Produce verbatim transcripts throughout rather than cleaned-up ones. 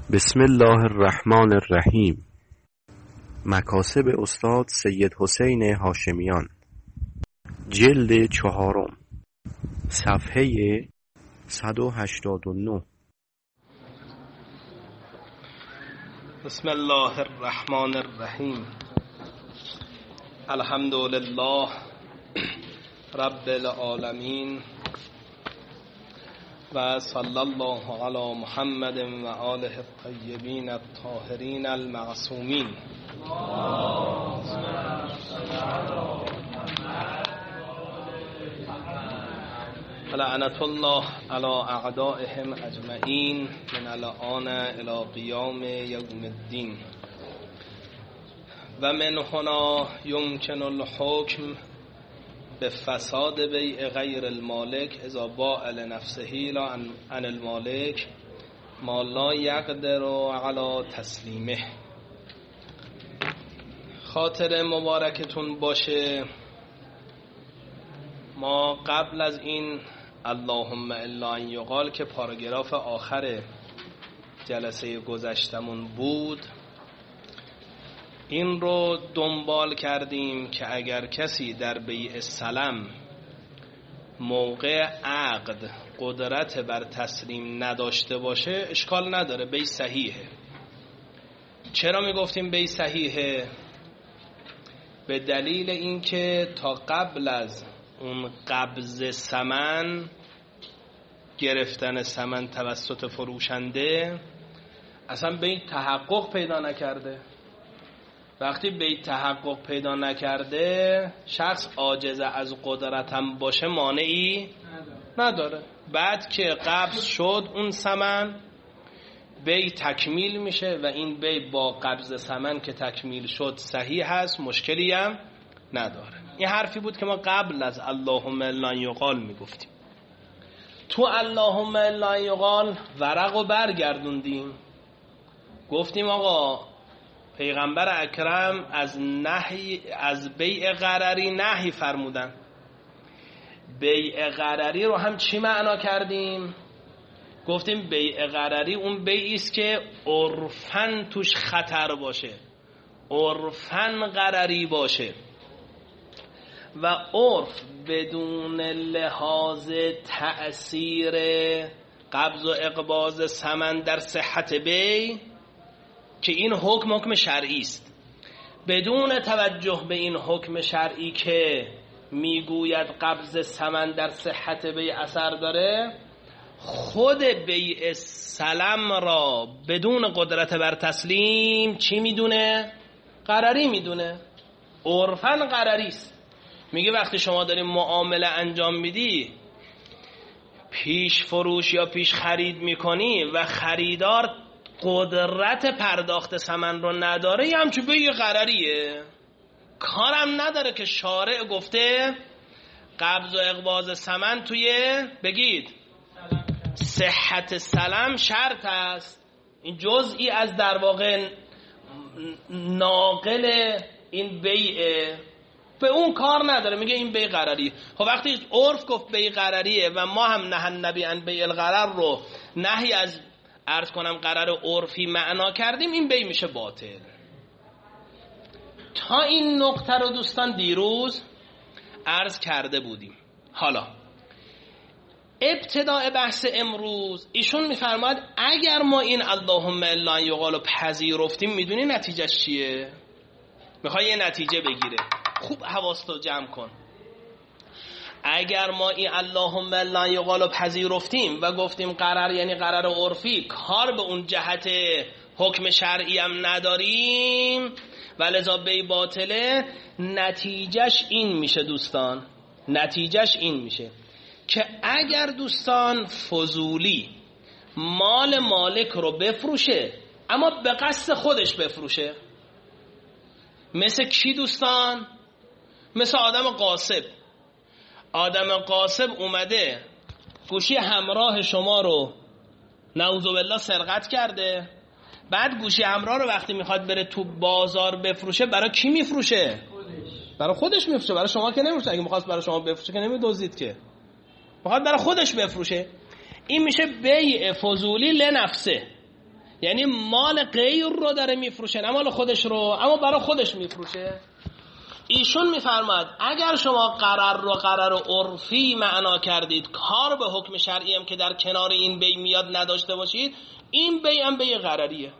بسم الله الرحمن الرحیم. مکاسب استاد سید حسین هاشمیان، جلد چهارم، صفحه صد و هشتاد و نه. بسم الله الرحمن الرحیم. الحمد لله رب العالمین و صلی الله علی محمد و آله الطیبین الطاهرین المعصومین. لعنت الله علی اعدائهم اجمعین من الآن الی قیام یوم الدین. و من هنا یمکن الحکم به فساد بیع غیر المالک اذا باع لنفسه لا عن المالک ما لا یقدر علی تسلیمه. خاطر مبارکتون باشه، ما قبل از این اللهم الا ان یقال که پاراگراف آخر جلسه گذشتمون بود، این رو دنبال کردیم که اگر کسی در بیع سلم موقع عقد قدرت بر تسلیم نداشته باشه اشکال نداره، بیع صحیحه. چرا میگفتیم بیع صحیحه؟ به دلیل اینکه تا قبل از اون قبض ثمن، گرفتن ثمن توسط فروشنده، اصلا بیع تحقق پیدا نکرده. وقتی بیع تحقق پیدا نکرده، شخص عاجز از قدرتم باشه مانعی نداره. بعد که قبض شد اون ثمن، بیع تکمیل میشه و این بیع با قبض ثمن که تکمیل شد صحیح هست، مشکلی هم نداره. این حرفی بود که ما قبل از اللهم الا یقال میگفتیم. تو اللهم الا یقال ورقو برگردوندیم، گفتیم آقا پیغمبر اکرم از نهی از بیع غرری نهی فرمودن. بیع غرری رو هم چی معنا کردیم؟ گفتیم بیع غرری اون بیعی است که عرفاً توش خطر باشه، عرفاً غرری باشه و عرف بدون لحاظ تأثیر قبض و اقباض ثمن در صحت بیع، که این حکم حکم شرعی است، بدون توجه به این حکم شرعی که میگوید قبض ثمن در صحت بیع اثر داره، خود بیع سلم را بدون قدرت بر تسلیم چی میدونه؟ غرری میدونه، عرفاً غرری است. میگه وقتی شما داری معامله انجام میدی، پیش فروش یا پیش خرید میکنی و خریدار قدرت پرداخت ثمن رو نداره، یه همچون بیع غرریه. کارم نداره که شارع گفته قبض و اقباض ثمن توی بگید صحت سلم شرط است. این جزئی از در واقع ناقل این بیعه، به اون کار نداره، میگه این بیع غرری. خب وقتی عرف گفت بیع غرریه و ما هم نهی النبی عن بیع الغرر رو نهی از عرض کنم قرار عرفی معنا کردیم، این بیع میشه باطل. تا این نقطه رو دوستان دیروز عرض کرده بودیم. حالا ابتداء بحث امروز ایشون میفرماید اگر ما این اللهم الا یقال رو پذیرفتیم، میدونی نتیجهش چیه؟ میخوای یه نتیجه بگیره، خوب حواستو جمع کن. اگر ما این اللهم الا یقال رو پذیرفتیم و گفتیم قرار یعنی قرار عرفی، کار به اون جهت حکم شرعی هم نداریم و لذا بی باطله، نتیجهش این میشه دوستان، نتیجهش این میشه که اگر دوستان فضولی مال مالک رو بفروشه، اما به قصد خودش بفروشه، مثل کی دوستان؟ مثل آدم قاصب. آدم قاصب اومده گوشی همراه شما رو نعوذ بالله سرقت کرده، بعد گوشی همراه رو وقتی میخواد بره تو بازار بفروشه، برای کی میفروشه؟ برای خودش میفروشه، برای شما که نمیفروشه. اگه میخواست برای شما بفروشه که نمیدزدید که، میخواد برای خودش بفروشه. این میشه بیع فضولی لنفسه، یعنی مال غیر رو داره میفروشه، نه مال خودش رو، اما برای خودش میفروشه. ایشون میفرماد اگر شما قرار رو قرار عرفی معنا کردید، کار به حکم شرعی هم که در کنار این بی میاد نداشته باشید، این بی هم بی قراریه.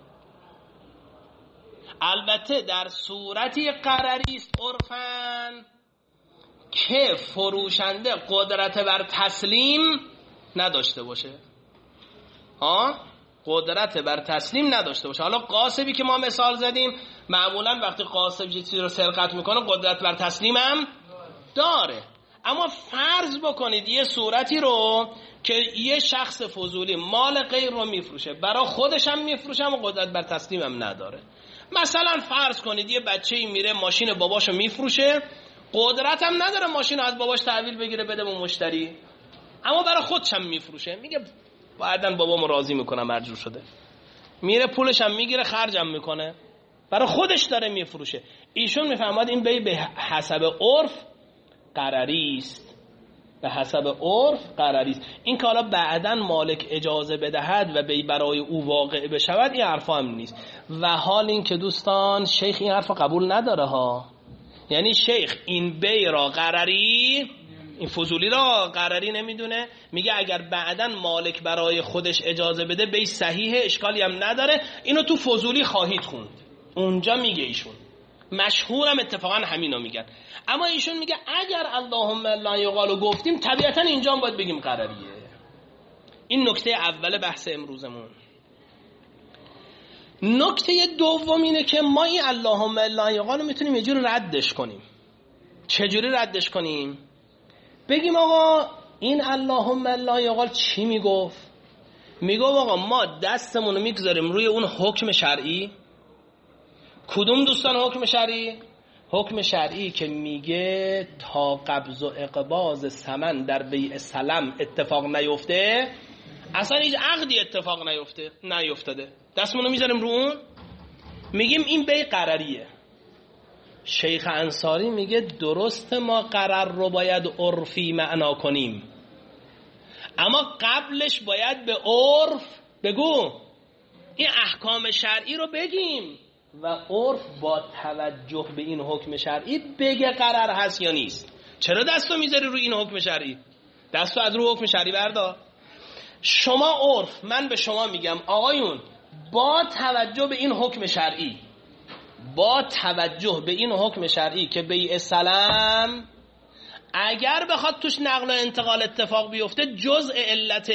البته در صورتی قراری است عرفاً که فروشنده قدرت بر تسلیم نداشته باشه. ها؟ قدرت بر تسلیم نداشته باشه. حالا قاسبی که ما مثال زدیم، معمولا وقتی قاسب چیزی رو سرقت میکنه قدرت بر تسلیم هم داره. اما فرض بکنید یه صورتی رو که یه شخص فضولی مال غیر رو میفروشه، برای خودش هم میفروشه اما قدرت بر تسلیم هم نداره. مثلا فرض کنید یه بچه‌ای میره ماشین باباشو میفروشه، قدرت هم نداره ماشین رو از باباش تحویل بگیره بده به مشتری، اما برای خودش هم میفروشه، میگه بعدن بابامو راضی میکنم مرجوع شده، میره پولش هم میگیره خرجم میکنه، برای خودش داره میفروشه. ایشون میفهمد این بی به حسب عرف قراری است، به حسب عرف قراری است. این که حالا بعدن مالک اجازه بدهد و بی برای او واقع بشود این حرفا هم نیست. و حال این که دوستان شیخ این حرفا قبول نداره ها، یعنی شیخ این بی را قراری، این فضولی را قراری نمیدونه، میگه اگر بعدن مالک برای خودش اجازه بده بی صحیحه، اشکالی هم نداره، اینو تو فضولی خواهید خوند، اونجا میگه ایشون، مشهورم اتفاقا همینو میگن. اما ایشون میگه اگر اللهم لا یقالو گفتیم طبیعتا اینجا هم باید بگیم قراریه. این نکته اول بحث امروزمون. نکته دوم اینه که ما این اللهم لا یقالو میتونیم یه جور ردش کنیم. چجوری ردش کنیم؟ بگیم آقا این اللهم لا یقال چی میگفت؟ میگو آقا ما دستمون رو میگذاریم روی اون حکم شرعی. کدوم دوستان حکم شرعی؟ حکم شرعی که میگه تا قبض و اقباض ثمن در بیع سلم اتفاق نیفته، اصلا هیچ عقدی اتفاق نیفته نیفتاده، دستمون رو میذاریم رو اون، میگیم این بیع قراریه. شیخ انصاری میگه درست ما قرار رو باید عرفی معنا کنیم، اما قبلش باید به عرف بگو این احکام شرعی رو بگیم و عرف با توجه به این حکم شرعی بگه قرار هست یا نیست. چرا دستو میذاری روی این حکم شرعی؟ دستو از روی حکم شرعی بردار. شما عرف، من به شما میگم آقایون با توجه به این حکم شرعی، با توجه به این حکم شرعی که بیع سلم اگر بخواد توش نقل و انتقال اتفاق بیفته جزء علت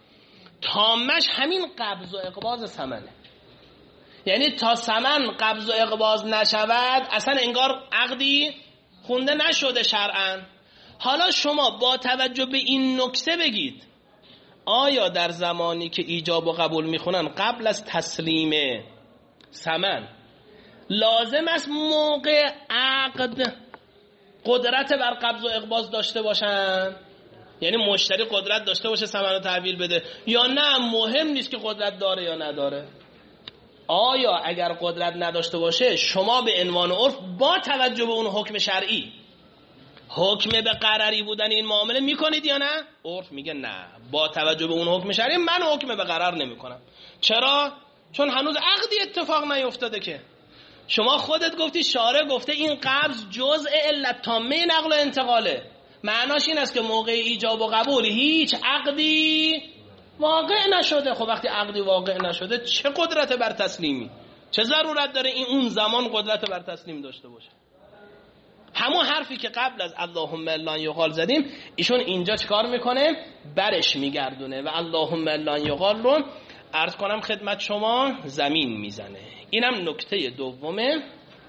تامش همین قبض و اقباض ثمنه، یعنی تا ثمن قبض و اقباض نشود اصلا انگار عقدی خونده نشده شرعاً. حالا شما با توجه به این نکته بگید آیا در زمانی که ایجاب و قبول میخونن قبل از تسلیم ثمن لازم است موقع عقد قدرت بر قبض و اقباض داشته باشن؟ یعنی مشتری قدرت داشته باشه ثمن رو تحویل بده، یا نه مهم نیست که قدرت داره یا نداره؟ آیا اگر قدرت نداشته باشه شما به عنوان عرف با توجه به اون حکم شرعی حکم به قراری بودن این معامله میکنید یا نه؟ عرف میگه نه، با توجه به اون حکم شرعی من حکم به قرار نمیکنم. چرا؟ چون هنوز عقدی اتفاق نیفتاده که. شما خودت گفتی، شارع گفته این قبض جزء علت تامه نقل و انتقاله، معناش این است که موقع ایجاب و قبول هیچ عقدی واقع نشده. خب وقتی عقدی واقع نشده چه قدرت بر تسلیمی، چه ضرورت داره این اون زمان قدرت بر تسلیم داشته باشه؟ همون حرفی که قبل از اللهم لا یقال زدیم ایشون اینجا چکار میکنه؟ برش میگردونه و اللهم لا یقال رو عرض کنم خدمت شما زمین میزنه. اینم نکته دومه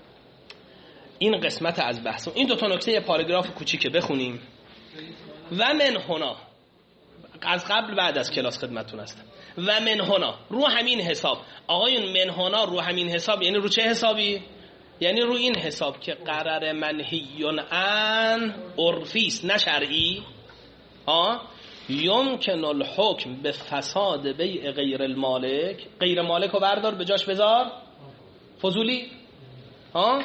این قسمت از بحث. این دو تا نکته پاراگراف کوچیک بخونیم. و من هنا، از قبل بعد از کلاس خدمتتون هستم. و من هنا، رو همین حساب. آقایون من هنا رو همین حساب یعنی رو چه حسابی؟ یعنی رو این حساب که قرار منهیون عن عرفی است نه شرعی. ها یمکن الحکم به فساد بیع غیر المالک. غیر مالک رو بردار به جاش بذار فضولی. ها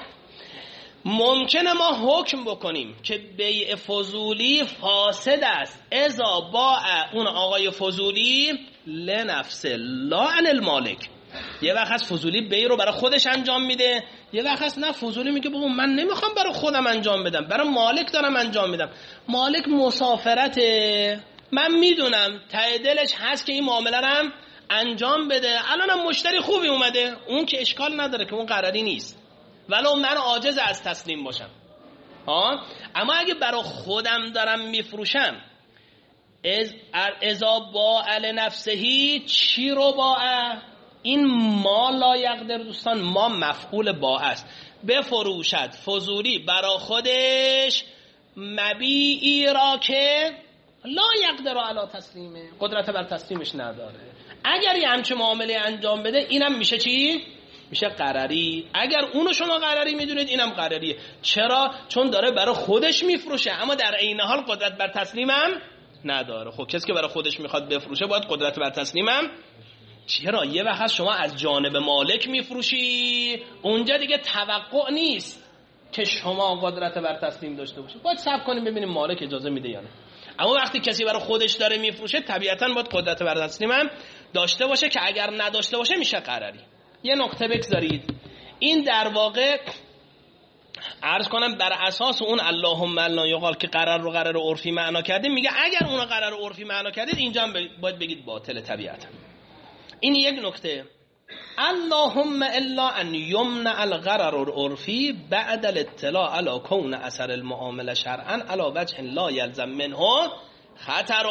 ممکنه ما حکم بکنیم که بیع فضولی فاسد است اذا باع اون آقای فضولی لنفسه لا عن المالک. یه وقت هست فضولی بی رو برای خودش انجام میده، یه وقت هست نه فضولی میگه بابا من نمیخوام برای خودم انجام بدم، برای مالک دارم انجام میدم. مالک مسافرته، من میدونم ته دلش هست که این معامله رو انجام بده، الانم مشتری خوبی اومده، اون که اشکال نداره که اون قراری نیست، ولو من عاجز از تسلیم باشم. ها اما اگه برای خودم دارم میفروشم، از ازا باع نفسهی چی رو باع؟ این ما لا یقدر دوستان، ما مفعول باع است. بفروشد فضولی برای خودش مبیعی را که لا یقدر علی تسلیمه، قدرت بر تسلیمش نداره. اگر یه همچه معامله انجام بده اینم میشه چی؟ میشه قراری. اگر اونو شما قراری میدونید اینم قراریه. چرا؟ چون داره برای خودش میفروشه اما در عین حال قدرت بر تسلیمم نداره. خب کسی که برای خودش میخواد بفروشه باید قدرت بر تسلیمم. چرا؟ یه وقت شما از جانب مالک میفروشی، اونجا دیگه توقع نیست که شما قدرت بر تسلیم داشته باشی، باید صبر کنیم ببینیم مالک اجازه میده یا نه. اما وقتی کسی برای خودش داره میفروشه طبیعتاً باید قدرت بر تسلیمم داشته باشه که اگر نداشته باشه میشه قراری. یه نکته بگذارید، این در واقع عرض کنم بر اساس اون اللهم لا یقال که قرار رو قرار عرفی معنا کردیم، میگه اگر اون قرار عرفی معنا کردید اینجا هم باید بگید باطل طبیعتا. این یک نکته. اللهم الا ان یمنع الغرر العرفی بعد الاطلاع علی کون اثر المعامله شرعا علی وجه لا یلزم منه خطر.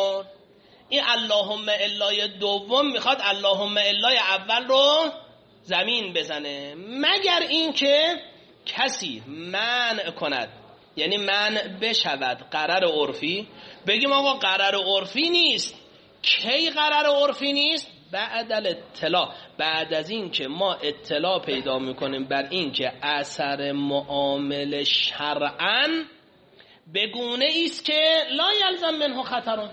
این اللهم الا دوم میخواد اللهم الا اول رو زمین بزنه، مگر این که کسی منع کند، یعنی منع بشود قرار عرفی. بگیم آقا قرار عرفی نیست، کی قرار عرفی نیست؟ بعد الاطلاع، بعد از این که ما اطلاع پیدا میکنیم بر این که اثر معامله شرعاً بگونه ایست که لا یلزم منه خطرون.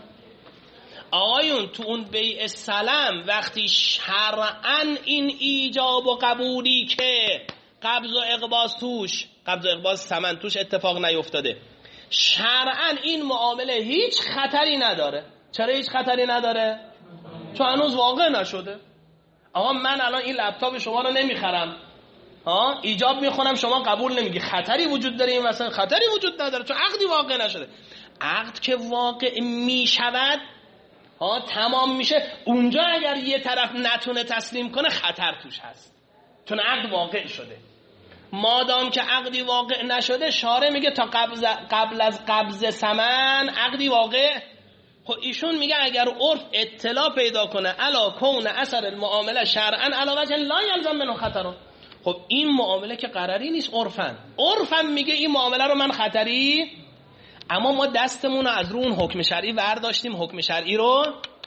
آقایون تو اون بیع سلم وقتی شرعاً این ایجاب و قبولی که قبض و اقباض توش، قبض و اقباض ثمن توش اتفاق نیفتاده، شرعاً این معامله هیچ خطری نداره. چرا هیچ خطری نداره؟ چون هنوز واقع نشده. آقا من الان این لپتاپ شما رو نمیخرم، ها ایجاب میخونم شما قبول نمیگی، خطری وجود داره این مثلا؟ خطری وجود نداره چون عقدی واقع نشده. عقد که واقع میشود، ها تمام میشه، اونجا اگر یه طرف نتونه تسلیم کنه خطر توش هست، چون عقد واقع شده. مادام که عقدی واقع نشده، شارع میگه تا قبل قبل از قبض ثمن عقدی واقع. خب ایشون میگه اگر عرف اطلاع پیدا کنه علا کون اثر المعامله شرعا علا وجه لا یلزم منه خطر. خب این معامله که قراری نیست، عرفن عرفن میگه این معامله رو من خطری، اما ما دستمون رو از رو اون حکم شرعی برداشتیم، حکم شرعی رو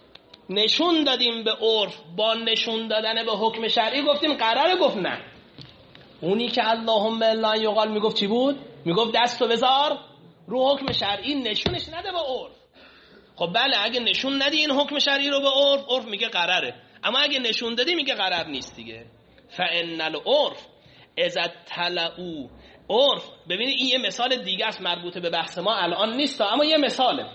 نشون دادیم به عرف، با نشون دادن به حکم شرعی گفتیم قراره، گفت نه. اونی که اللهم لا یقال میگفت چی بود؟ میگفت دستو بذار رو حکم شرعی، نشونش نده به عرف. خب بله اگه نشون ندی این حکم شرعی رو به عرف، عرف میگه قراره، اما اگه نشون دادی میگه قرار نیست دیگه. فان العرف اذا طلعوا، عرف ببینید این یه مثال دیگه است مربوط به بحث ما الان نیست اما یه مثاله.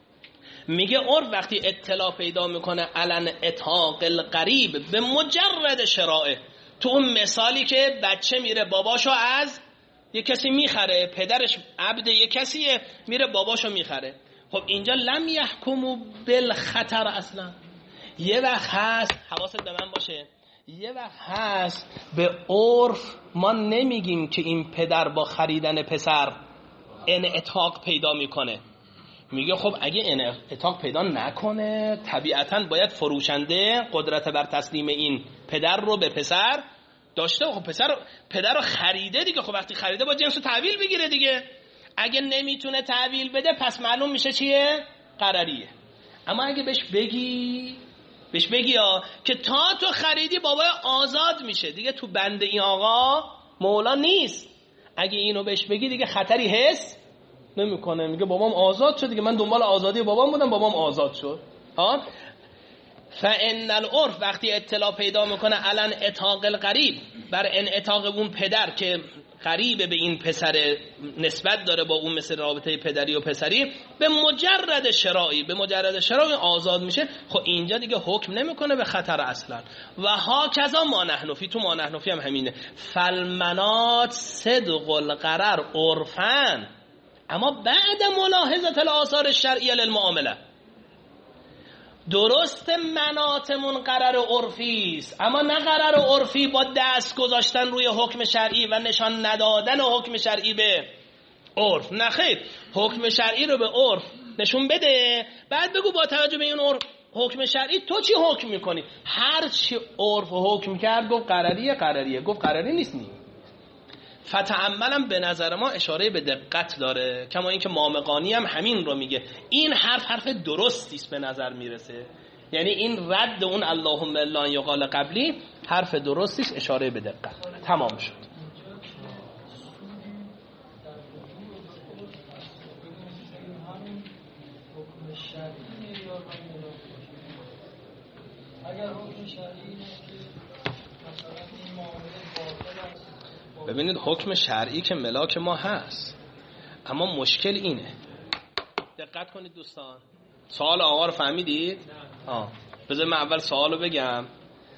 میگه عرف وقتی اطلاع پیدا میکنه علن اتاق القریب به مجرد شرائع، تو اون مثالی که بچه میره باباشو از یه کسی میخره، پدرش عبد یه کسیه میره باباشو میخره. خب اینجا لم یحکموا بالخطر اصلا. یه وقت هست، حواست به من باشه، یه وقت هست به عرف ما نمیگیم که این پدر با خریدن پسر انعتاق پیدا میکنه. میگه خب اگه انعتاق پیدا نکنه طبیعتاً باید فروشنده قدرت بر تسلیم این پدر رو به پسر داشته. خب پسر پدر رو خریده دیگه، خب وقتی خریده باید جنسو تحویل بگیره دیگه. اگه نمیتونه تحویل بده پس معلوم میشه چیه؟ قراریه. اما اگه بهش بگی بهش بگی ها که تا تو خریدی بابای آزاد میشه دیگه، تو بند این آقا مولا نیست، اگه اینو بهش بگی دیگه خطری حس نمیکنه، میگه بابام آزاد شد دیگه، من دنبال آزادی بابام بودم بابام آزاد شد. ها فان العرف وقتی اطلاع پیدا میکنه علن اتاق القریب، بر انعتاق اون پدر که قریب به این پسر نسبت داره با اون مثل رابطه پدری و پسری، به مجرد شرایی به مجرد شرایی آزاد میشه. خب اینجا دیگه حکم نمیکنه به خطر اصلا. و ها کذا ما نحنفی، تو ما نحنفی هم همینه. فالمنات صدق القرار عرفن، اما بعد ملاحظه الاثار الشرعیه للمعامله. درست مناطمون قرار عرفی است، اما نه قرار عرفی با دست گذاشتن روی حکم شرعی و نشان ندادن حکم شرعی به عرف. نه خیر، حکم شرعی رو به عرف نشون بده، بعد بگو با توجه به این عرف حکم شرعی تو چی حکم میکنی. هر چی عرف حکم کرد گفت قراریه قراریه، گفت قراری نیست نی. فتعملم به نظر ما اشاره به دقت داره، کما اینکه مامقانی هم همین رو میگه. این حرف حرف درستی است به نظر میرسه، یعنی این رد اون اللهم الا ان یقال قبلی حرف درستی است، اشاره به دقت داره. تمام شد. اگر حکم شرعی مثلا این معامله باطل است، ببینید حکم شرعی که ملاک ما هست، اما مشکل اینه، دقت کنید دوستان. سوال آقا رو فهمیدید؟ آه. بذار من اول سوال رو بگم.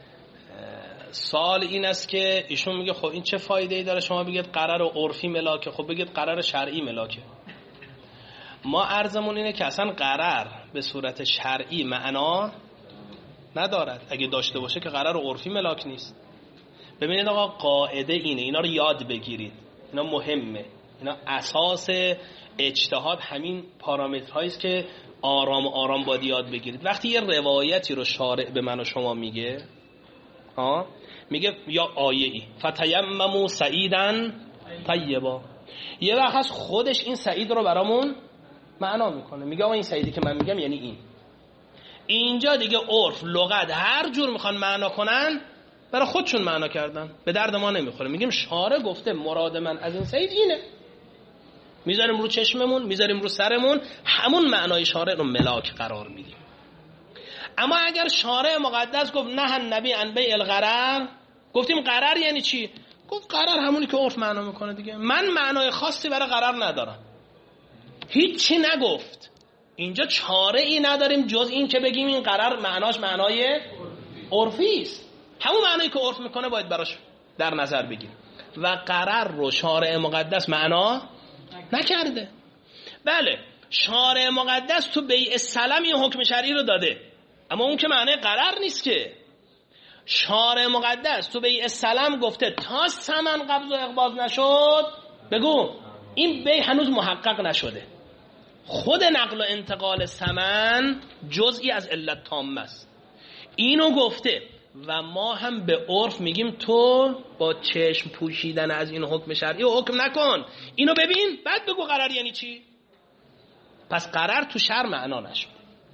سوال این است که ایشون میگه خب این چه فایده ای داره شما بگید قرار عرفی ملاکه، خب بگید قرار شرعی ملاکه. ما عرضمون اینه که اصلا قرار به صورت شرعی معنا ندارد، اگه داشته باشه که قرار عرفی ملاک نیست. ببینید آقا قاعده اینه، اینا رو یاد بگیرید، اینا مهمه، اینا اساس اجتهاد همین پارامترهایی است که آرام آرام باید یاد بگیرید. وقتی یه روایتی رو شارع به من و شما میگه، ها میگه یا آیه ای فتیمموا سعیدا طیبا، یه وقت از خودش این سعید رو برامون معنا میکنه، میگه آقا این سعیدی که من میگم یعنی این. اینجا دیگه عرف لغت هر جور میخوان معنا کنن برای خودشون معنا کردن، به درد ما نمیخوره. میگیم شارع گفته مراد من از این سعید اینه، میذاریم رو چشممون، میذاریم رو سرمون، همون معنای شارع رو ملاک قرار میدیم. اما اگر شارع مقدس گفت نه النبی عن بیع الغرر، گفتیم غرر یعنی چی؟ گفت غرر همونی که عرف معنا میکنه دیگه، من معنای خاصی برای غرر ندارم، هیچی نگفت. اینجا چاره ای نداریم جز این که بگیم این غرر معناش معنای عرفی است، همون معنایی که عرف میکنه باید براش در نظر بگیریم. و غرر رو شارع مقدس معنا نکرده. بله شارع مقدس تو بیع السلم این حکم شرعی رو داده، اما اون که معنی غرر نیست که. شارع مقدس تو بیع السلم گفته تا ثمن قبض و اقباض نشد بگو این بیع هنوز محقق نشده. خود نقل و انتقال ثمن جزئی از علت تامه است، اینو گفته. و ما هم به عرف میگیم تو با چشم پوشیدن از این حکم شرعی حکم نکن، اینو ببین بعد بگو قرار یعنی چی. پس قرار تو شرع معنا نشد.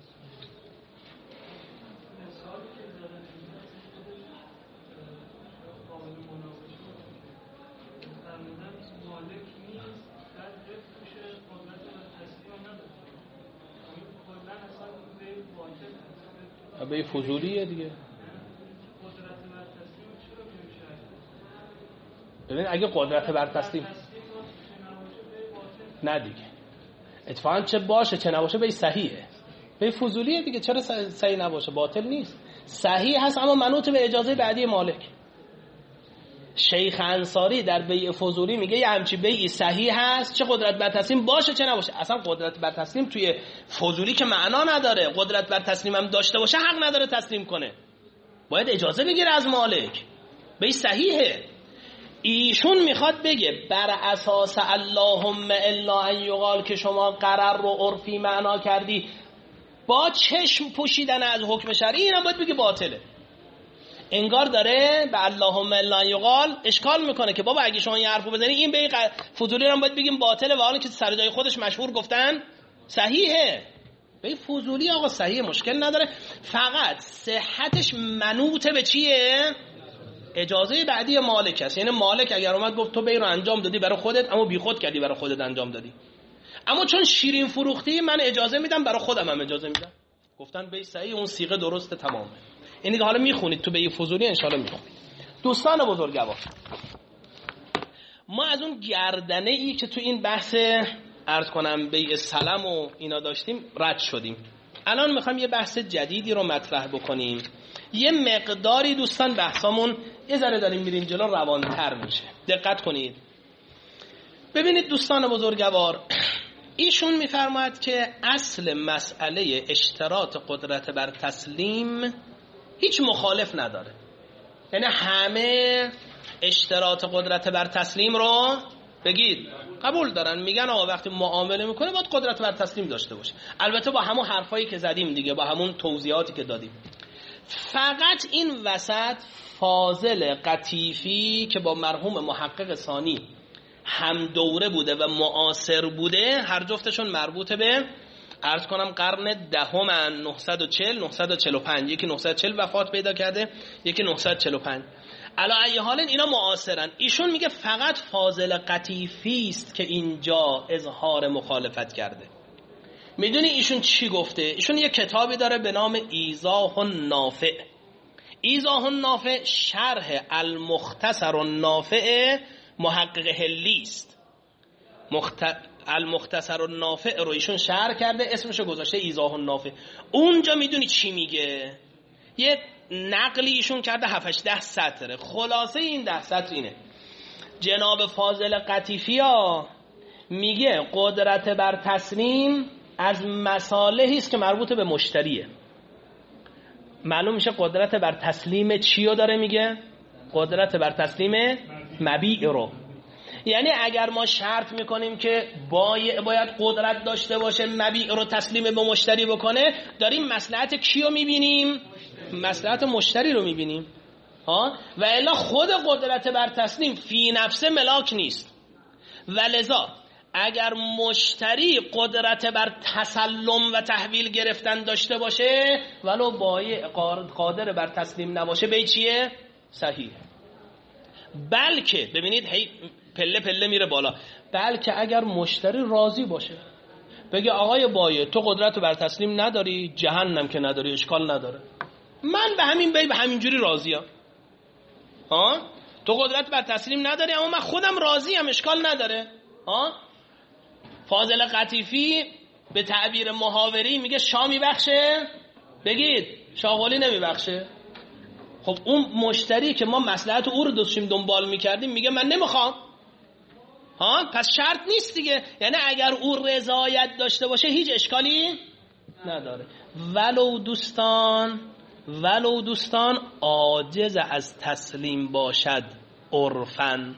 به فضولیه دیگه. ببین اگه قدرت بر تسلیم نه دیگه، اتفاقا چه باشه چه نباشه به صحیحه، به فضولیه دیگه. چرا صحیح نباشه؟ باطل نیست، صحیح هست اما منوط به اجازه بعدی مالک. شیخ انصاری در بیع فضولی میگه یه همچی بیعی صحیح هست چه قدرت بر تسلیم باشه چه نباشه. اصلا قدرت بر تسلیم توی فضولی که معنا نداره، قدرت بر تسلیم هم داشته باشه حق نداره تسلیم کنه، باید اجازه بگیره از مالک. بیع صحیحه. ایشون میخواد بگه بر اساس اللهم الا ان یقال که شما قرار رو عرفی معنا کردی با چشم پوشیدن از حکم شرعی، اینم باید بگه باطله. انگار داره به اللهم الا ان یقال اشکال میکنه که بابا اگه شما این حرفو بزنی این به فضولی هم باید بگیم باطله، و حالا که سر جای خودش مشهور گفتن صحیحه. به فضولی آقا صحیح مشکل نداره، فقط صحتش منوط به چیه؟ اجازه بعدی مالک است. یعنی مالک اگر اومد گفت تو بی رو انجام دادی برای خودت اما بی خود کردی برای خودت انجام دادی، اما چون شیرین فروختی من اجازه میدم برای خودم هم اجازه میدم، گفتن بی صحیح، اون صیغه درسته تمامه. اینی که حالا میخونید تو به فضولی ان شاءالله میخونید. دوستان بزرگوار، ما از اون گردنه ای که تو این بحث عرض کنم بیع سلم و اینا داشتیم رد شدیم. الان میخوایم یه بحث جدیدی رو مطرح بکنیم. یه مقداری دوستان بحثامون یه ذره داریم میریم جلو روانتر میشه. دقت کنید. ببینید دوستان بزرگوار، ایشون میفرماید که اصل مسئله اشتراط قدرت بر تسلیم هیچ مخالف نداره. یعنی همه اشتراط قدرت بر تسلیم رو بگید قبول دارن، میگن آقا وقتی معامله میکنه باید قدرت بر تسلیم داشته باشه. البته با همون حرفایی که زدیم دیگه، با همون توضیحاتی که دادیم. فقط این وسط فاضل قطیفی که با مرحوم محقق ثانی هم دوره بوده و معاصر بوده، هر جفتشون مربوط به عرض کنم قرن دهم نهصد و چهل نهصد و چهل و پنج، یکی نهصد و چهل وفات پیدا کرده، یکی نهصد و چهل و پنج. علی ای حال اینا معاصرن. ایشون میگه فقط فاضل قطیفی است که اینجا اظهار مخالفت کرده. میدونی ایشون چی گفته؟ ایشون یه کتابی داره به نام ایضاح النافع. ایضاح النافع شرح المختصر النافع محقق هلی است. مخت... المختصر النافع رو ایشون شرح کرده، اسمشو گذاشته ایضاح النافع. اونجا میدونی چی میگه؟ یه نقلی ایشون کرده هفت ده سطره. خلاصه این ده سطر اینه: جناب فاضل قطیفی ها میگه قدرت بر تسلیم از مصالحی است که مربوط به مشتریه. معلوم میشه قدرت بر تسلیم چی رو داره میگه؟ قدرت بر تسلیم مبیع رو. یعنی اگر ما شرط میکنیم که باید قدرت داشته باشه مبیع رو تسلیم به مشتری بکنه، داریم مصلحت کی رو میبینیم؟ مصلحت مشتری رو میبینیم. ها؟ و الا خود قدرت بر تسلیم فی نفسه ملاک نیست. ولذا اگر مشتری قدرت بر تسلم و تحویل گرفتن داشته باشه ولو بایع قادر بر تسلیم نباشه، به چیه؟ صحیح. بلکه ببینید هی پله پله میره بالا. بلکه اگر مشتری راضی باشه، بگه آقای بایع تو قدرت بر تسلیم نداری، جهنم که نداری، اشکال نداره، من به همین بی به همینجوری راضیم. ها؟ تو قدرت بر تسلیم نداری اما من خودم راضیم، اشکال نداره. ها؟ فاضل قطیفی به تعبیر محاوری میگه شاه میبخشه، بگید شاغلی نمیبخشه. خب اون مشتری که ما مصلحت او رو داشتیم دنبال میکردیم میگه من نمیخوام. ها؟ پس شرط نیست دیگه. یعنی اگر او رضایت داشته باشه هیچ اشکالی نداره. ولو دوستان ولو دوستان عاجز از تسلیم باشد عرفاً،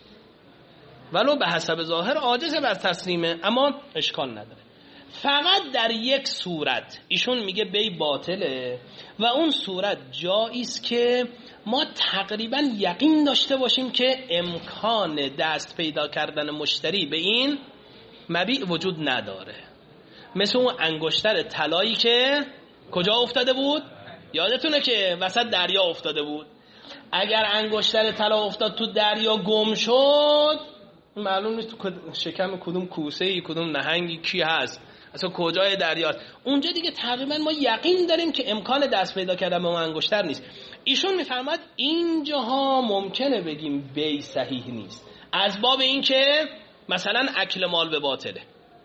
ولو به حسب ظاهر عاجز بر تسلیمه، اما اشکال نداره. فقط در یک صورت ایشون میگه بی باطله و اون صورت جایی است که ما تقریبا یقین داشته باشیم که امکان دست پیدا کردن مشتری به این مبیع وجود نداره. مثل اون انگشتر طلایی که کجا افتاده بود؟ یادتونه که وسط دریا افتاده بود. اگر انگشتر طلا افتاد تو دریا گم شد، معلوم نیست تو شکم کدوم کوسه ای کدوم نهنگی کی هست، اصلا کجای دریاست. اونجا دیگه تقریبا ما یقین داریم که امکان دست پیدا کردن به اون انگشتر نیست. ایشون میفرماد اینجاها ممکنه بگیم بی صحیح نیست، از باب این که مثلا اکل مال به باطله،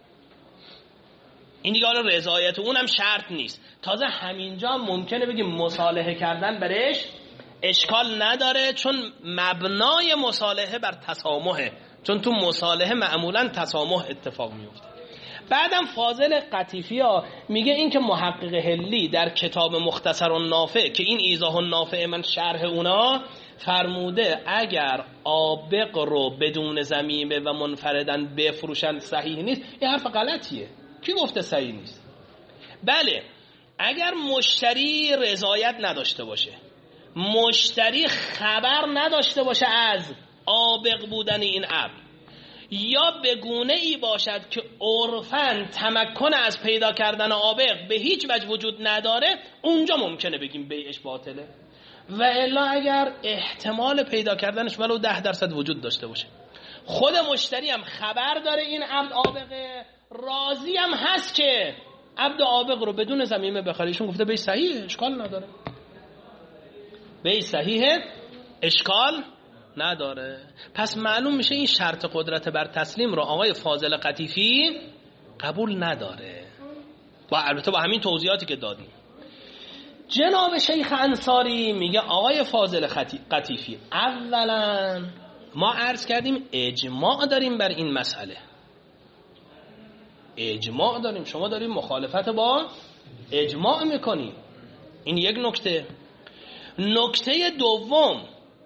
این دیگه حالا رضایت اونم شرط نیست. تازه همینجا ممکنه بگیم مصالحه کردن برش اشکال نداره، چون مبنای مصالحه بر تسامحه، چون تو مصالحه معمولا تسامح اتفاق میفته. بعدم فاضل قطیفی ها میگه این که محقق هلی در کتاب مختصر النافع که این ایضاح النافع من شرح اونا فرموده اگر آبق رو بدون ضمیمه و منفردن بفروشن صحیح نیست، یه حرف غلطیه. کی گفته صحیح نیست؟ بله، اگر مشتری رضایت نداشته باشه، مشتری خبر نداشته باشه از آبق بودن این عبد، یا به گونه ای باشد که عرفاً تمکن از پیدا کردن آبق به هیچ وجه وجود نداره، اونجا ممکنه بگیم بیعش باطله. و الا اگر احتمال پیدا کردنش ولو ده درصد وجود داشته باشه، خود مشتری هم خبر داره این عبد آبقه، راضی هم هست که عبد آبق رو بدون ضمیمه بخره، ایشون گفته بیع صحیحه، اشکال نداره. بیع صحیحه، اشکال نداره. پس معلوم میشه این شرط قدرت بر تسلیم رو آقای فاضل قطیفی قبول نداره، و البته با همین توضیحاتی که دادیم. جناب شیخ انصاری میگه آقای فاضل قطیفی، اولا ما عرض کردیم اجماع داریم بر این مسئله، اجماع داریم، شما داریم مخالفت با اجماع میکنیم. این یک نکته. نکته دوم،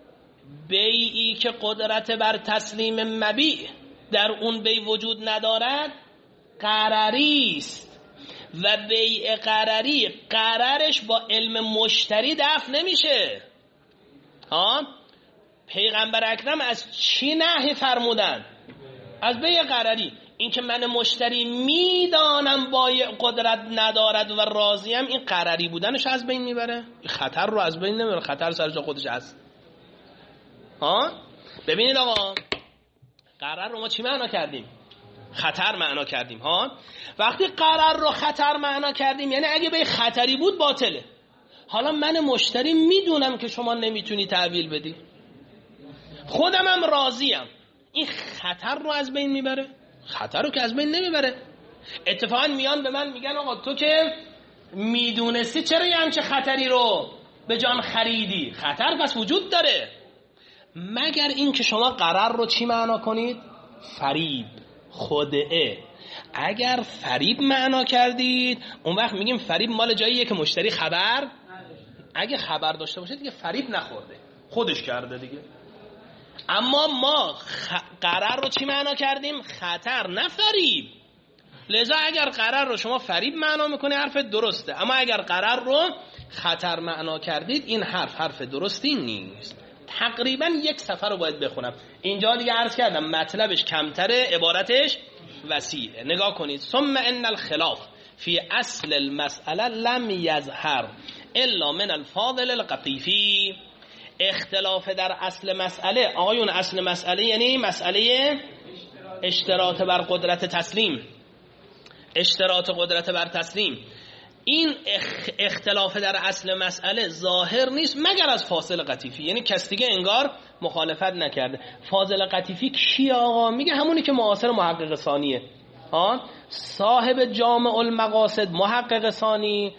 بیعی که قدرت بر تسلیم مبیع در اون بیع وجود ندارد قراری است و بیع قراری قرارش با علم مشتری دفع نمیشه. ها پیغمبر اکرم از چی نهی فرمودن؟ از بیع قراری. این که من مشتری میدانم بایع قدرت ندارد و راضیم، این قراری بودنش از بین میبره، خطر رو از بین نمیبره، خطر سر جا خودش هست. ها ببینید آقا، قرار رو ما چی معنا کردیم؟ خطر معنا کردیم. ها وقتی قرار رو خطر معنا کردیم یعنی اگه به خطری بود باطله. حالا من مشتری میدونم که شما نمیتونی تحویل بدی، خودم هم راضیم، این خطر رو از بین میبره؟ خطر رو که از بین نمیبره. اتفاقا میان به من میگن آقا تو که میدونستی چرا یه همچه خطری رو به جان خریدی؟ خطر پس وجود داره، مگر این که شما قرار رو چی معنا کنید؟ فریب، خدعه. اگر فریب معنا کردید اون وقت میگیم فریب مال جاییه که مشتری خبر، اگه خبر داشته باشه دیگه فریب نخورده، خودش کرده دیگه. اما ما خ... قرار رو چی معنا کردیم؟ خطر، نه فریب. لذا اگر قرار رو شما فریب معنا میکنه حرف درسته، اما اگر قرار رو خطر معنا کردید این حرف حرف درستی نیست. تقریبا یک صفحه رو باید بخونم، اینجا دیگه عرض کردم مطلبش کمتره، عبارتش وسیعه. نگاه کنید. ثم ان الخلاف فی اصل المسئله لم یظهر الا من الفاضل القطیفی. اختلاف در اصل مسئله، آقایون اصل مسئله یعنی مسئله اشتراط بر قدرت تسلیم، اشتراط قدرت بر تسلیم. این اختلاف در اصل مسئله ظاهر نیست مگر از فاضل قطیفی، یعنی کس دیگه انگار مخالفت نکرده. فاضل قطیفی کی آقا؟ میگه همونی که معاصر محقق ثانیه، ها صاحب جامع المقاصد محقق ثانی،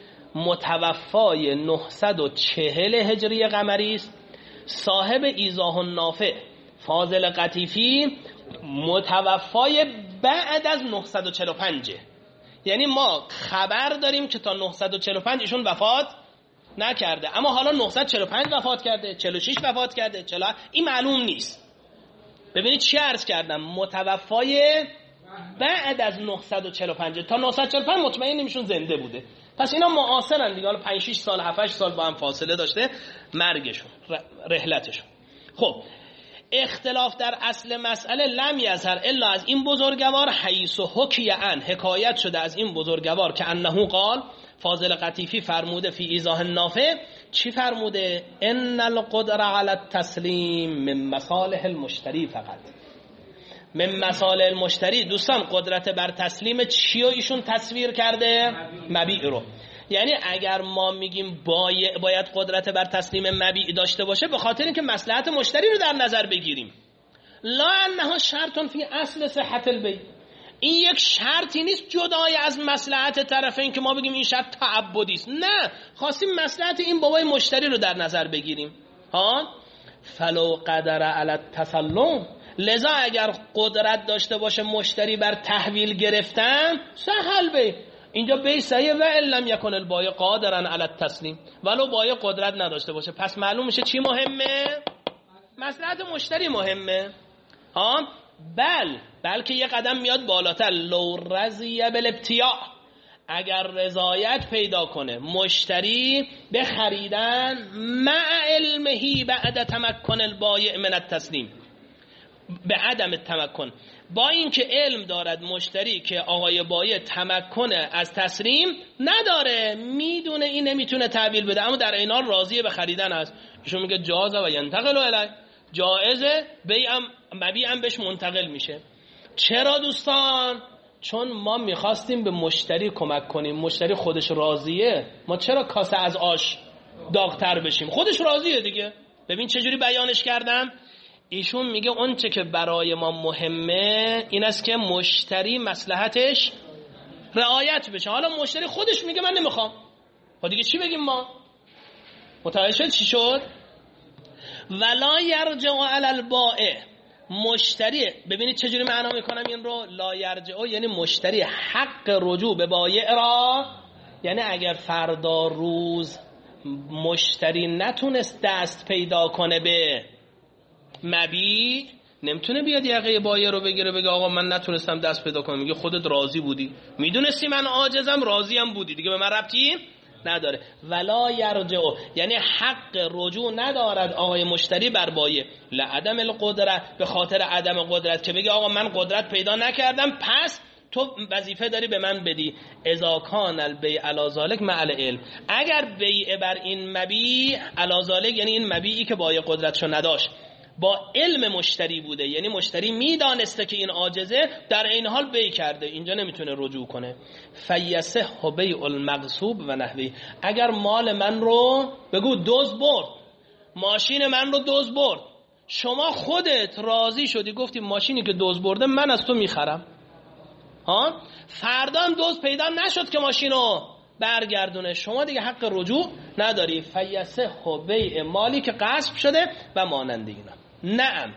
متوفای نهصد و چهل هجری قمری است. صاحب ایضاح النافع فاضل قطیفی متوفای بعد از نهصد و چهل و پنج، یعنی ما خبر داریم که تا نهصد و چهل و پنج ایشون وفات نکرده، اما حالا نهصد و چهل و پنج وفات کرده، چهل و شش وفات کرده، چهل این معلوم نیست. ببینید چی عرض کردم؟ متوفای بعد از نهصد و چهل و پنج، تا نهصد و چهل و پنج مطمئن نمیشون زنده بوده. پس اینا معاصرن دیگه، حالا پنج شش سال هفت هشت سال با هم فاصله داشته مرگشون، رحلتشون. خب اختلاف در اصل مسئله لم یظهر الا از این بزرگوار حیث حکی عن، حکایت شده از این بزرگوار که انه قال، فاضل قطیفی فرموده فی ایضاح النافع. چی فرموده؟ ان القدره علی التسلیم من مصالح المشتری فقط. من مصالح المشتری دوستان قدرت بر تسلیم چی رو ایشون تصویر کرده؟ مبیع رو. یعنی اگر ما میگیم باید, باید قدرت بر تسلیم مبیع داشته باشه به خاطر اینکه مصلحت مشتری رو در نظر بگیریم، لا انها شرط فی اصل صحت البیع. این یک شرطی نیست جدای از مصلحت طرفین که ما بگیم این شرط تعبدی است، نه، خواستیم مصلحت این بابای مشتری رو در نظر بگیریم. ها فلو قدر علی التسلم، لذا اگر قدرت داشته باشه مشتری بر تحویل گرفتن سهل بی، اینجا بی صحیح و لم یکن البایع قادرا علی التسلیم، ولو بایع قدرت نداشته باشه. پس معلوم میشه چی مهمه؟ مصلحت مشتری مهمه. ها بل بلکه یه قدم میاد بالاتر، لو رضی بالابتیاع، اگر رضایت پیدا کنه مشتری به خریدن مع علمه بعد تمکن البایع من التسلیم، به عدم التمکن، با اینکه علم دارد مشتری که آقای بایع تمکن از تسلیم نداره، میدونه این نمیتونه تحویل بده، اما در این حال راضیه به خریدن است، ایشون میگه جازه و ینتقل الیه، جایزه، بیعم مبیعم بهش منتقل میشه. چرا دوستان؟ چون ما میخواستیم به مشتری کمک کنیم، مشتری خودش راضیه، ما چرا کاسه از آش داغتر بشیم؟ خودش راضیه دیگه. ببین چجوری بیانش کردم، ایشون میگه اون چه که برای ما مهمه این است که مشتری مصلحتش رعایت بشه. حالا مشتری خودش میگه من نمیخوام، خب دیگه چی بگیم ما؟ متوجه شد چی شد؟ ولا یرجع علی البائع، مشتری، ببینید چجوری معنا میکنم این رو، لا یرجع یعنی مشتری حق رجوع به بایع را، یعنی اگر فردا روز مشتری نتونست دست پیدا کنه به مبیع، نمیتونه بیاد یقه بایع رو بگیره بگه آقا من نتونستم دست پیدا کنم. میگه خودت راضی بودی، میدونستی من عاجزم، راضی هم بودی، دیگه به من ربطی نداره. ولا یرجع یعنی حق رجوع ندارد آقای مشتری بر بایع، لعدم القدرت، به خاطر عدم قدرت، که بگه آقا من قدرت پیدا نکردم پس تو وظیفه داری به من بدی. اذا کان البیع علی ذلک مع العلم، اگر بیع بر این مبیع علی ذلک یعنی این مبیعی که بایع قدرتشو نداشت با علم مشتری بوده، یعنی مشتری میدانسته که این عاجزه، در این حال بیع کرده، اینجا نمیتونه رجوع کنه. فیصح بیع المغصوب و نحوی، اگر مال من رو بگو دزد برد، ماشین من رو دزد برد، شما خودت راضی شدی گفتی ماشینی که دزد برده من از تو میخرم، ها فردا هم دزد پیدا نشد که ماشینو برگردونه، شما دیگه حق رجوع نداری. فیصح بیع مالی که غصب شده و مانند اینا. نعم،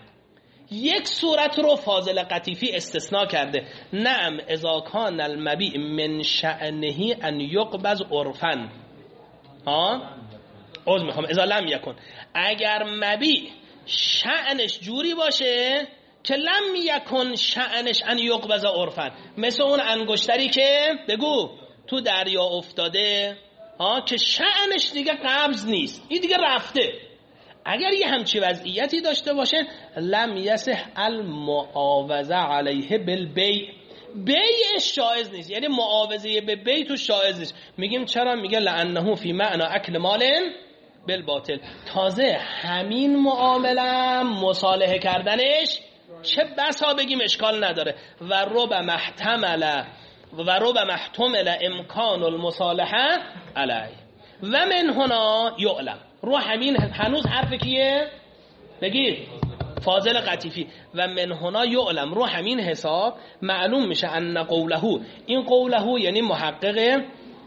یک صورت رو فاضل قطیفی استثناء کرده، نعم اذا کان المبیع من شأنه ان یقبض عرفا، ها عذر میخوام اذا لم یکن، اگر مبیع شأنش جوری باشه که لم یکن شأنش ان یقبض عرفا، مثل اون انگشتری که بگو تو دریا افتاده، ها که شأنش دیگه قبض نیست، این دیگه رفته، اگر یه همچی وضعیتی داشته باشه لم یصح المعاوضه علیه بالبیع، بیعش جایز نیست، یعنی معاوضه به بیع تو جایز نیست. میگیم چرا؟ میگه لانه فی معنی اکل مال بالباطل، تازه همین معامله مصالحه کردنش چه بسا بگیم اشکال نداره. و رب محتمل و رب محتمل امکان المصالحه علیه و من هنا یعلم، رو همین هنوز حرف کیه؟ بگید فاضل قطیفی. و من هنا یعلم، رو همین حساب معلوم میشه ان قوله، این قوله یعنی محقق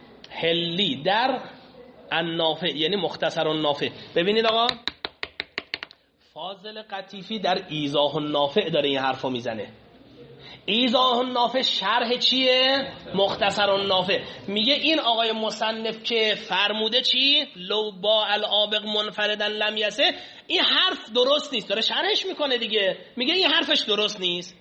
حلی در النافع، یعنی مختصر النافع. ببینید آقا فاضل قطیفی در ایضاح النافع داره این حرفو میزنه. ایضاح النافع شرح چیه؟ مختصر النافع. میگه این آقای مصنف که فرموده چی؟ لو با العابق منفردن لم یسه، این حرف درست نیست، داره شرحش میکنه دیگه، میگه این حرفش درست نیست.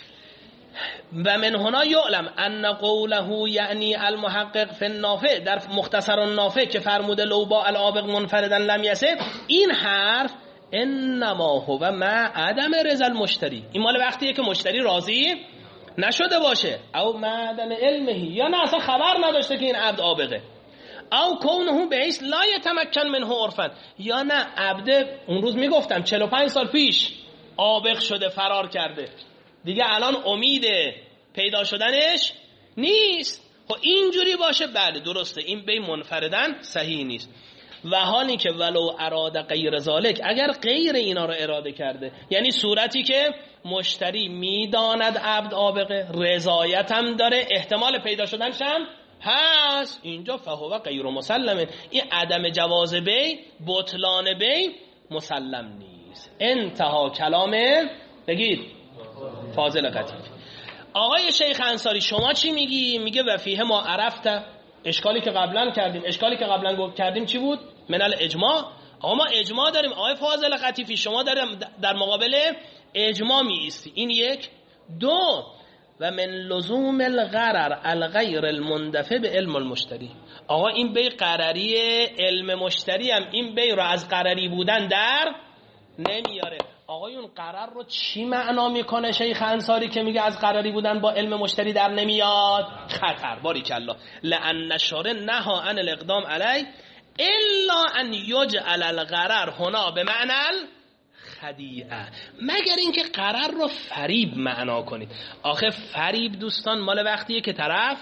و من هنا یعلم ان قوله یعنی المحقق فی النافع، در مختصر النافع که فرموده لو با العابق منفردن لم یسه، این حرف انما هو مع عدم رضا المشتری، این مال وقتیه که مشتری راضی نشده باشه، او معدن علمه، یا نه اصلا خبر نداشته که این عبد عابقه، او کونه بهش لا یتمکن منه عرفا، یا نه عبد اون روز میگفتم چهل و پنج سال پیش عابق شده فرار کرده، دیگه الان امید پیدا شدنش نیست. خب اینجوری باشه بله درسته، این بی منفردن صحیح نیست. و حالی که ولو اراده غیر ذالک، اگر غیر اینا رو اراده کرده، یعنی صورتی که مشتری میداند عبد عابقه، رضایت هم داره، احتمال پیدا شدنش هم هست، اینجا فهو غیر مسلمه، این عدم جواز بی، بطلان بی مسلم نیست. انتها کلامه بگید فاضل قطیف. آقای شیخ انصاری شما چی میگی؟ میگه و فیه ما عرفته، اشکالی که قبلا کردیم، اشکالی که قبلا کردیم چی بود؟ من الاجماع. آقا ما اجماع داریم، آقای فاضل قطیفی شما داریم در مقابل اجماع می ایستی. این یک. دو، و من لزوم الغرر الغیر المندفع به علم المشتری، آقا این بی قرری علم مشتری هم این بی رو از قرری بودن در نمیاره. آقایون قرار رو چی معنا میکنه شیخ انصاری که میگه از قراری بودن با علم مشتری در نمیاد؟ خطر، باریکالله. لأن الشارع نهى عن الاقدام علی الا ان یجعل الغرر هنا به معنی خدیعه، مگر اینکه قرار رو فریب معنا کنید. آخه فریب دوستان مال وقتیه که طرف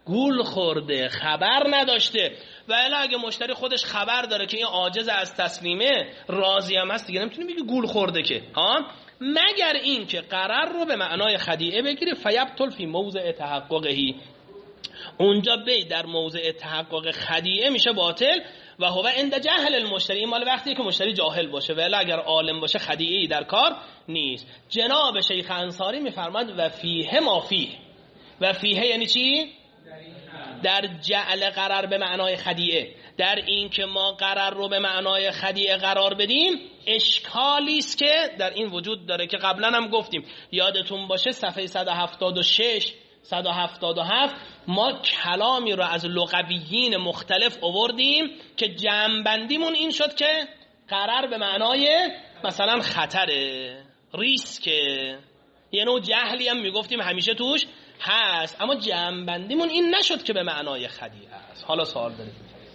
گول خورده، خبر نداشته. و الا اگه مشتری خودش خبر داره که این عاجز از تسلیمه، راضی هم هست، دیگه نمیتونه بگه گول خورده که ها، مگر این که قرار رو به معنای خدیعه بگیره. فیبطل فی موضع تحققهی، اونجا بی در موضع تحقق خدیعه میشه باطل. و هو عند جهل المشتری، این مال وقتی که مشتری جاهل باشه، و الا اگر عالم باشه خدیعه‌ای در کار نیست. جناب شیخ انصاری میفرماد و فیه ما فیه. و فیه یعنی چی؟ در جعل قرار به معنای خدیعه، در این که ما قرار رو به معنای خدیعه قرار بدیم، اشکالی است که در این وجود داره که قبلا هم گفتیم. یادتون باشه صفحه صد و هفتاد و شش صد و هفتاد و هفت ما کلامی رو از لغویین مختلف آوردیم که جمع‌بندیمون این شد که قرار به معنای مثلا خطره، ریسکه، یه نوع جهلی هم میگفتیم همیشه توش هست، اما جمع‌بندیمون این نشد که به معنای خدیعه است. حالا سوال دارید؟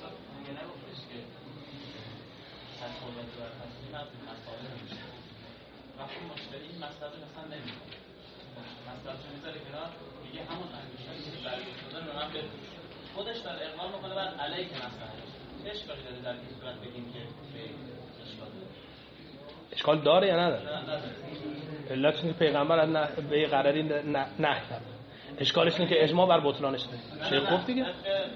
وقتی مشتری این مطلب مثلا نمی‌کنه، مطلب چه میذاره کنار، میگه همون انگشتری که برای شده رو من به خودش در اقرار میکنه بعد علیه که مثلا چه اشکالی داره در این صورت بگیم که اشکال داره؟ اشکال داره یا نداره؟ علت اینه که پیغمبر از نه به قراری نه نه کرد. اشکالش اینه که اجماع بر بطلانش داره. شیخ گفت دیگه.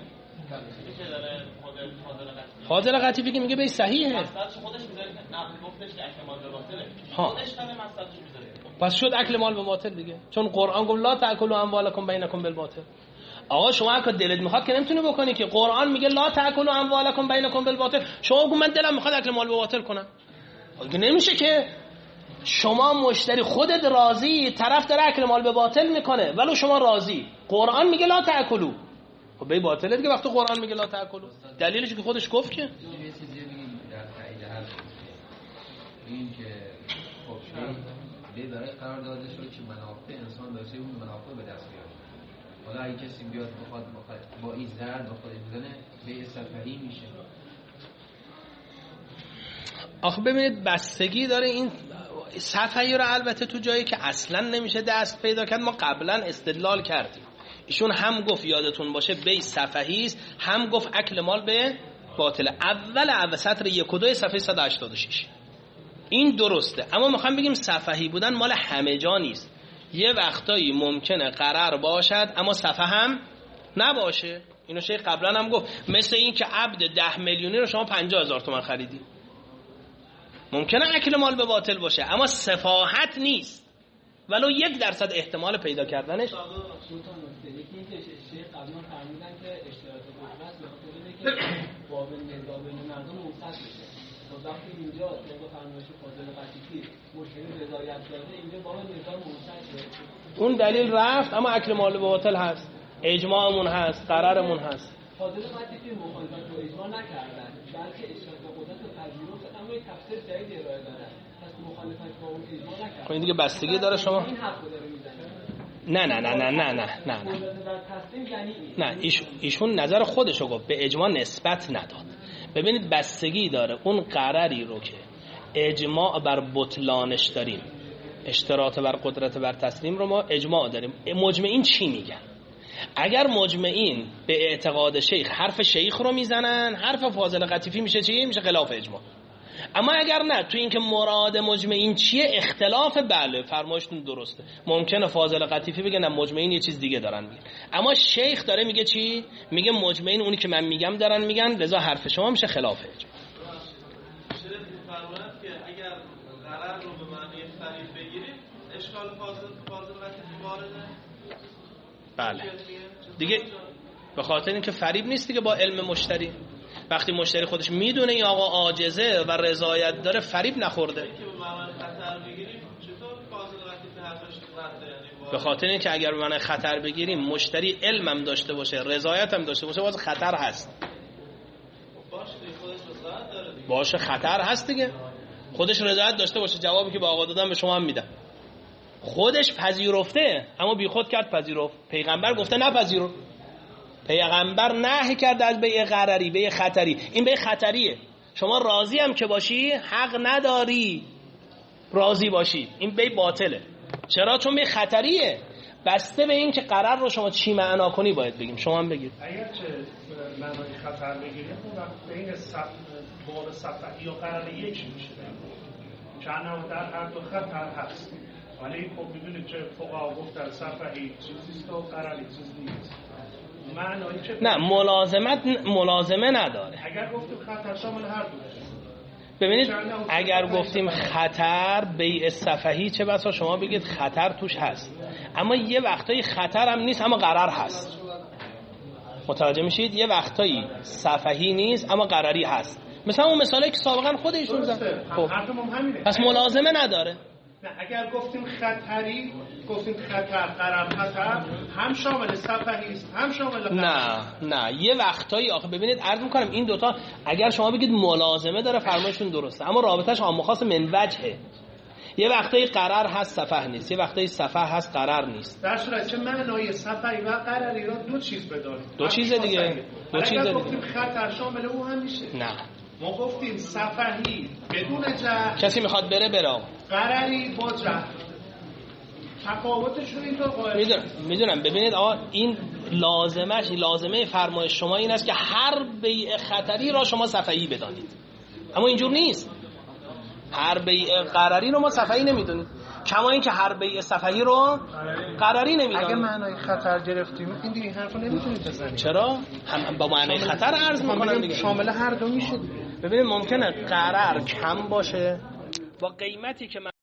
فاضل قطیفی که میگه به صحیحه. مصدرش خودش میذاره نه گفتش که اکل مال به باطله. خودش هم مصدرش میذاره. پس شد اکل مال به باطل دیگه. چون قرآن گفت لا تاکلوا اموالکم بینکم بالباطل. آقا شما اگه دلت میخواد که نمیتونی بکنی که قرآن میگه لا تاکلوا اموالکم بینکم بالباطل. شما بگو من دلم میخواد اکل مال به باطل کنم. اگه نمیشه که شما مشتری خودت راضی، طرف داره اکل مال به باطل میکنه ولو شما راضی. قرآن میگه لا تاکلوا. خب به باطله دیگه وقتی قرآن میگه لا تاکلوا. دلیلش که خودش گفت که یه چیزی بگیم در تایید حرف این که خب به برای قرار داده شد که منافع انسان باشه اون منافع به دست بیاره. حالا اگه کسی بیاد بخواد بخواد با این ضرر با خودش بزنه به سفری میشه. آخه ببینید بستگی داره این صفحه رو البته تو جایی که اصلا نمیشه دست پیدا کرد ما قبلا استدلال کردیم. ایشون هم گفت یادتون باشه بی صفحی است، هم گفت اکل مال به باطل. اول اول سطر یک و دو صفحه صد و هشتاد و شش این درسته، اما میخوام بگیم صفحی بودن مال همه جا نیست. یه وقتایی ممکنه قرار باشد اما صفحه هم نباشه. اینو شیخ قبلا هم گفت، مثل این که عبد ده میلیونی رو شما پنجاه هزار تومان خریدی، ممکنه اکل مال به باطل باشه اما صفاحت نیست، ولو یک درصد احتمال پیدا کردنش. شیخ قبلا فرمودن که اشتراط حکومت به خاطر اینه که باب نزاع بین مردم موثق بشه. وقتی اینجا طبق فرمایش فاضل قطیفی مشکل رضایت داده، اینجا باب نزاع موثق شده. اون دلیل رفت اما اکل مال به باطل هست، اجماعمون هست، قرارمون هست. فاضل قطیفی مخالفت با اجماع نکردن، بلکه اشتراط قدرت رو پذیرفت، اما یک تفسیر جدید ارائه دادن. پس مخالفت با اون اجماع نکردن. خب این دیگه بستگی داره شما. این حق رو داره میزنه. نه نه نه نه نه نه نه نه نه ایشون, ایشون نظر خودشو گفت، به اجماع نسبت نداد. ببینید بستگی داره اون قراری رو که اجماع بر بطلانش داریم، اشتراط بر قدرت بر تسلیم رو ما اجماع داریم، مجمعین چی میگن؟ اگر مجمعین به اعتقاد شیخ حرف شیخ رو میزنن، حرف فاضل قطیفی میشه چی؟ میشه خلاف اجماع. اما اگر نه، تو این که مراد مجمعین چیه اختلاف، بله فرمایشتون درسته، ممکنه فاضل قطیفی بگه نه مجمعین یه چیز دیگه دارن میگن، اما شیخ داره میگه چی؟ میگه مجمعین اونی که من میگم دارن میگن، لذا حرف شما میشه خلاف اجماع. شده فرمایند که اگر ضرر رو به معنی فریب بگیریم اشکال فاضل فاضل قطیفی وارده. بله دیگه به خاطر اینکه فریب نیست دیگه، با علم مشتری وقتی مشتری خودش میدونه این آقا عاجزه و رضایت داره، فریب نخورده. به خاطر اینکه اگر به من خطر بگیریم مشتری علمم داشته باشه، رضایت هم داشته باشه، باز خطر هست. باشه خطر هست دیگه، خودش رضایت داشته باشه، جوابی که به آقا دادم به شما هم میدم. خودش پذیرفته اما بی خود کرد پذیرفت. پیغمبر گفته نپذیرو، پیغمبر نهی کرده از بیع غرری، بیع خطری. این بیع خطریه، شما راضی هم که باشی حق نداری راضی باشی، این بیع باطله. چرا؟ چون بیع خطریه. بسته به این که قرار رو شما چی معنا کنی باید بگیم. شما هم بگید. اگر چه معنای خطر بگیریم اون بین بار صفحی یا قرار یکی میشه، چند در هر دو خطر هست، ولی خب میدونید چه فقها گفتن صفحی چیزیست و قراری چیز نیست. معنای چه؟ نه ملازمت ملازمه نداره. اگر گفتیم خطر شامل هر دو ببینید اگر گفتیم خطر بیع صفحی چه بسا شما بگید خطر توش هست، اما یه وقتایی خطر هم نیست اما قرار هست. متوجه میشید؟ یه وقتایی صفحی نیست اما قراری هست. مثلا اون مثالی که سابقا خود ایشون زد. خب پس ملازمه نداره. نه اگر گفتیم خطری، گفتیم خطر قرار خطر هم شامل صفحی است هم شامل قرار. نه نه یه وقتایی آخه ببینید عرض میکنم این دوتا اگر شما بگید ملازمه داره فرمایشون درسته، اما رابطش عام خاص من وجهه. یه وقتایی قرار هست صفحه نیست، یه وقتایی صفحه هست قرار نیست. در صورت چه معنای صفحی و قراری را دو چیز بداریم. دو چیز دیگه. دو چیز دیگه. گفتیم خطر شامل او هم میشه. نه. ما گفتیم صفحی بدون جهل. کسی میخواد بره بره. قراری با جهل. تفاوتشون اینطور قائل. میدونم میدونم ببینید آقا این لازمش لازمه فرمایش شما این است که هر بیع خطری را شما صفحی بدانید. اما اینجور نیست. هر بیع قراری رو ما صفحی نمیدونیم، کما این که هر بیع صفحی رو قراری نمیدونیم. اگه معنای خطر گرفتیم این دیگه حرفو نمیتونید بزنید. چرا؟ هم با معنای خطر عرض میکنم دیگه. شامل هر دو میشه. ببینید ممکنه قرار کم باشه با قیمتی که